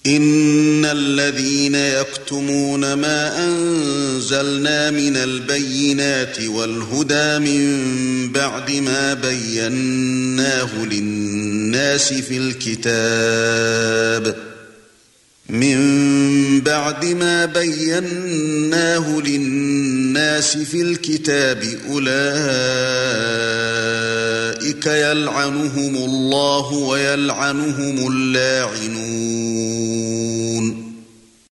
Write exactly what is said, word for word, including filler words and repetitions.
إن الذين يكتمون ما أنزلنا من البينات والهدى من بعد ما بيناه للناس في الكتاب من بعد ما بيناه للناس في الكتاب أولئك يلعنهم الله ويلعنهم اللاعنون